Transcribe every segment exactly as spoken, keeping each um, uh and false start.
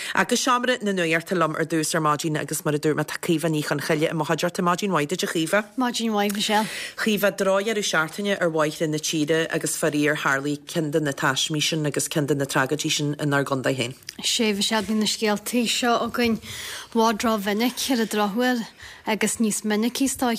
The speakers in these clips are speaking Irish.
Agus seamra na nuirta lom ar dús ar mágin agus mar a dúr me taífa ní an chaile a mohajar ta mágin waide a chifa. Mágin waid Michelle. Chifa dráir ar seaartaine ar waith in na tíide agus faríar Harley cindan na taismísin agus cindan na tragadísin in ar gonda hen. Sé bhí bí na scéaltaí seo a gin bhádrá vinnic ar a drohuiir agus níos minicís tá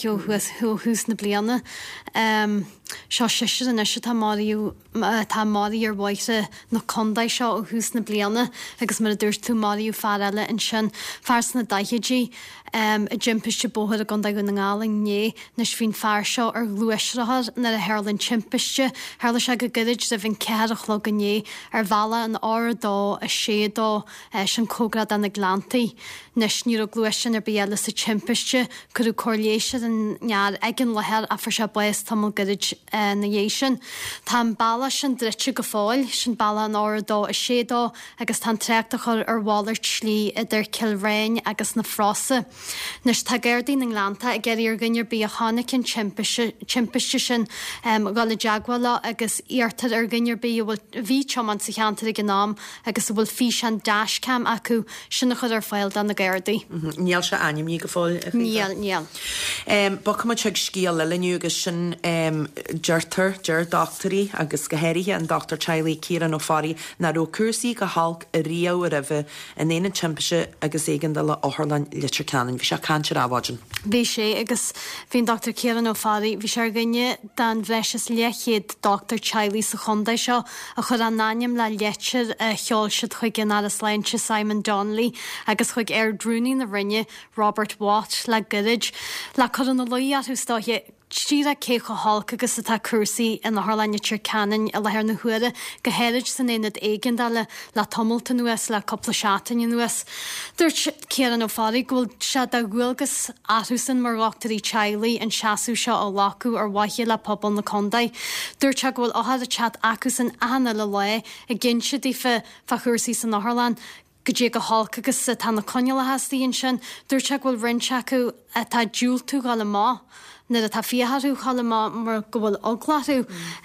hús na bliana. Um, Seo siir an isise tá máíú tá máí ar bhaite na condaid seo ó hús na bliana agus mar a dúirt tú máíú fear eile in sin fears na daithidí um, a jimpiste bóthir a gondaid go na ngáling né nes bhín fear seo ar luisrathe na a heirlann timpiste heirla se go goid a bhín cead a chlog a né ar bhela an áradá a sédá uh, sin cógrad an na glantaí nes ní a gluisin ar béile sa timpiste chuú choléise an near agin lethir a far se buas tamil goid Uh, na dhé sin. Tá balla sin drite go fáil sin balla an áradá a sédá agus tá treachta chur ar bháirt slí idir Kilrain agus na frása. Nes tá géirdaí na Lanta a geirí ar gunneir bí a chánacin timpiste sin um, gála deaghála agus íartad ar gunneir bí bhfuil bhí teman sa cheantar a gnám agus bhfuil fi an dashcam acu sinna chud ar fáil dan na géirdaí. Níl se aim ní go fáil? Níl, níl. Um, ba cum teag scíal leniu agus sin um, Jertar, Jer doctorí agus gohéirithe an Doctor Charlie Kieran O'Farry na ro cursaí go halk a rio a rih in éana timpise agus éigen de le áharlan litir canan. Bhí se cantir áhhain. Bhí sé agus bhín Doctor Kieran O'Farry bhí sé gnne dan bhreis lechéad Doctor Charlie sa chundaid seo a chud an náim le letir a cheolseid chuig gin as leintse Simon Donnelly agus chuig ar drúní na rinne Robert Watt le goid le chud an na loíarú stáithe Stíra cé go hálca agus atá cursaí in na Harlainne tíir canan a lethir na huaire go héirid san éad éigen le le tomulta nuas le coppla seatain nuas. Dúirt Kieran O'Farry ghfuil se a ghfuilgus athúsan marachtarí Charlie an seaú seo ó lacu ar waithie le pobl na condaid. Dúirt se ghfuil áhad a chat acu san ana le le a gin si dí fa cursaí san na Harlan. Go dé go hálca agus tá na coneala hasíonn sin, dúirt se ghfuil rinse acu atá dúil tú gála má. Na a tá fiharú chala mar go bhfuil oglaú.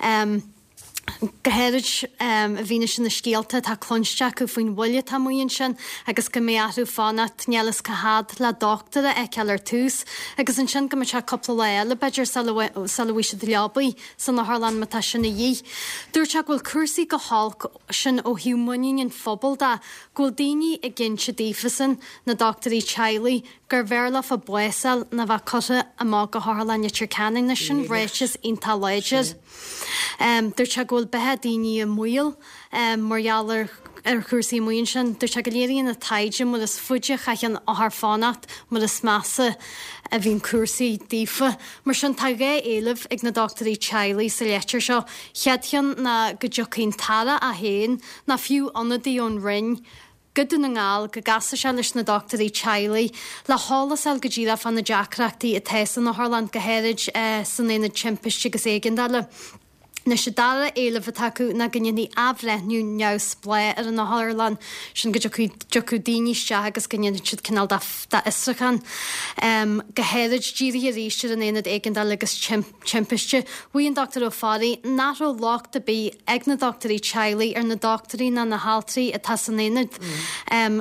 Gohéirid a bhíine sin na scéalta tá clonsteach go faoin bhile tamíonn sin agus go méarú fána nealas cahad le doctora ag cear túús, agus an sin go se coppla le eile beidir salhíise de lebaí san na Harlan matá sinna dhí. Dúirteach bhfuil cursaí go hálc sin ó hiúmainíon fphobal de ghfuil daoine a gin se ddífasan na doctorí Charlie gur bhéla a buáil na bheith cote amá go Harlainne tíir canan na sin réites ionta leidir. Dúirt se ghfuil bethe daoine a muil margheallar ar chusaí muon sin, dúirt se go léiríonn na taide mu is fuide chachan áth fánacht mu is measa a bhín cuasaí dífa. Mar sin tá ré éileh ag na doctorí Charlie sa letir seo cheadchan na go deocín tara a héin na fiú anadaí ón rin Gudú na ngáil go gasa se leis na doctorí Charlie le hálasal go ddíra fan na deacreachtaí a tesan na Harlan gohéirid san éana timpiste agus éigendala. Na sé dara éileh taú na gannne abhreithniú neus splé ar an na Harlan sin go deú daoiste agus gannne siad canál de Israchan. Um, Gohéirid díri a ríiste an éad éigendal agus timpiste. Bhuion Doctor O'Farry náró lácht a bí ag na doctorí Charlie ar na doctorí na na haltaí a tas an éad. Um,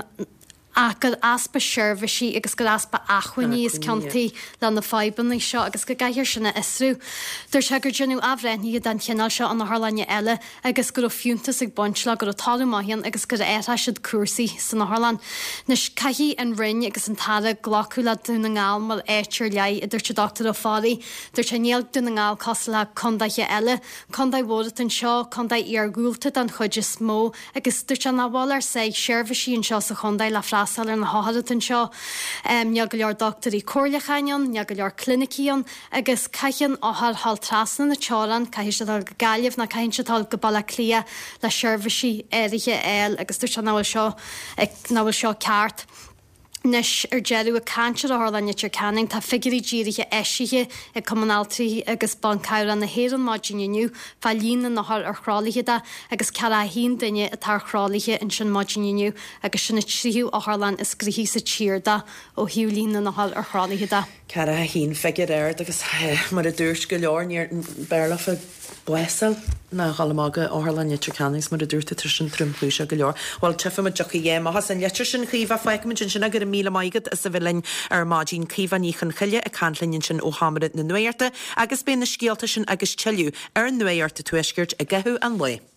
a gur aspa seirbhísí agus gur aspa achuiní is ceantaí le na fábanna seo agus go gaiir sinna isrú. Dúir se gur genú abhreithní den cheanal seo an na Harlainne eile agus gur fiúntas ag bontsla gur talú maihíonn agus gur étha siad cuasaí san na Harlan. Nes caihí an rinne agus an tada glacu le dúna ngáil mar éitir lei a dúirte Doctor O'Farry, dúir se níl dúna ngáil cos le condaithe eile, condaid bhódat an seo, condaid ar gúilta an chuide smó agus dúirt an bháil ar sé seirbhísí an seo sa condaid le frasal ar na háhallatan seo. Neag go leor doctorí cóirlechaion, neag go leor clinicíon agus caichan áthar hall trasna na teáran, caihi se go gaiamh na caihin setal go balla clia le seirbhísí éirithe eil agus dúirt an náhfuil seo ag náhfuil seo ceart. Nis ar jeú a cantir a hálainne tir canning tá figurí ddíirithe eisiige i commonaltaí agus bancáir an na héan máginniu fá lína nachth ar chrálaithe agus ce a hín duine a tar chrálaithe in sin máginniu agus sinna tríú a hálan is grihí sa tíirda ó hiú lína nachth ar chrálaithe. Ce a hín fegur air agus mar a dúirt go leor níor bearlafa buesal na galamaga áharlainne tricannings mar a dúirta tar sin trúmplúise go leor. Bhil tufa me jocha dhéim has an letir sin chríomh feicmin sin sinna gur a míle maigad a sa bhilinn ar mágin cíomhaníchan chuile a canlinn sin ó hamarid na nuirta agus bé na scialta sin agus teú ar nuirta tuisgirt a gathú an le.